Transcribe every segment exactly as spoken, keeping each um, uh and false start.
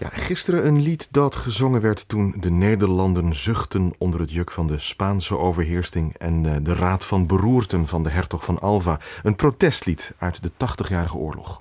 Ja, gisteren een lied dat gezongen werd toen de Nederlanden zuchtten onder het juk van de Spaanse overheersing en de Raad van Beroerten van de hertog van Alva. Een protestlied uit de tachtigjarige oorlog.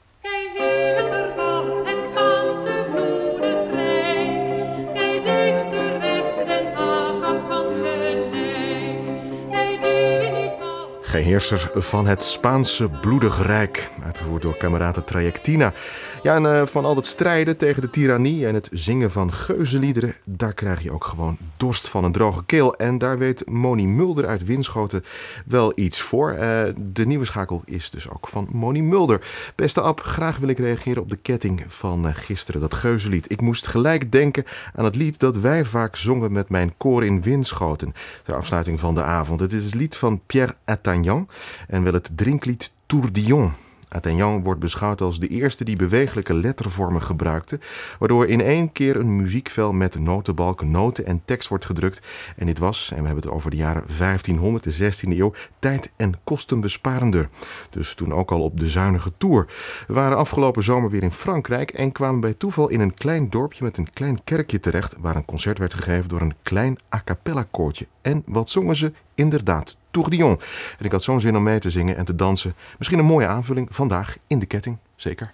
Gij heerser van het Spaanse bloedig rijk, uitgevoerd door Camerata Trajectina. Ja, en uh, van al het strijden tegen de tirannie en het zingen van geuzenliederen, daar krijg je ook gewoon dorst van een droge keel. En daar weet Moni Mulder uit Winschoten wel iets voor. Uh, de nieuwe schakel is dus ook van Moni Mulder. Beste Ab, graag wil ik reageren op de ketting van uh, gisteren, dat geuzenlied. Ik moest gelijk denken aan het lied dat wij vaak zongen met mijn koor in Winschoten, ter afsluiting van de avond. Het is het lied van Pierre Attaignant en wel het drinklied Tourbillon. Attaignant wordt beschouwd als de eerste die bewegelijke lettervormen gebruikte, waardoor in één keer een muziekvel met notenbalken, noten en tekst wordt gedrukt. En dit was, en we hebben het over de jaren vijftienhonderd, de zestiende eeuw, tijd- en kostenbesparender. Dus toen ook al op de zuinige toer. We waren afgelopen zomer weer in Frankrijk en kwamen bij toeval in een klein dorpje met een klein kerkje terecht, waar een concert werd gegeven door een klein a cappella koortje. En wat zongen ze? Inderdaad, Tourbillon. En ik had zo'n zin om mee te zingen en te dansen. Misschien een mooie aanvulling vandaag in de ketting, zeker.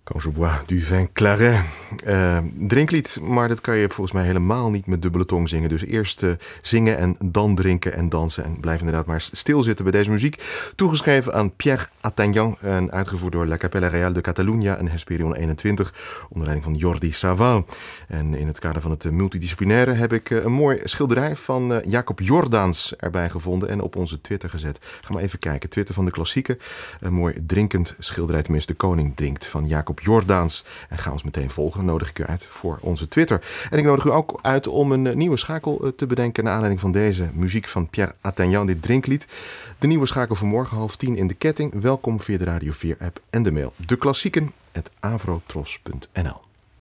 Quand je bois du vin claret. Uh, drinklied, maar dat kan je volgens mij helemaal niet met dubbele tong zingen. Dus eerst uh, zingen en dan drinken en dansen. En blijf inderdaad maar stilzitten bij deze muziek. Toegeschreven aan Pierre Attaignant en uitgevoerd door La Capella Real de Catalunya en Hesperion eenentwintig. Onder leiding van Jordi Savall. En in het kader van het multidisciplinaire heb ik uh, een mooi schilderij van uh, Jacob Jordaens erbij gevonden en op onze Twitter gezet. Ga maar even kijken. Twitter van de klassieke. Een mooi drinkend schilderij, tenminste de koning drinkt, van Jacob Jordaens. En ga ons meteen volgen, nodig ik u uit voor onze Twitter. En ik nodig u ook uit om een nieuwe schakel te bedenken naar aanleiding van deze muziek van Pierre Attaignant, dit drinklied. De nieuwe schakel van morgen half tien in de ketting. Welkom via de Radio vier app en de mail. De klassieken at avrotros punt n l.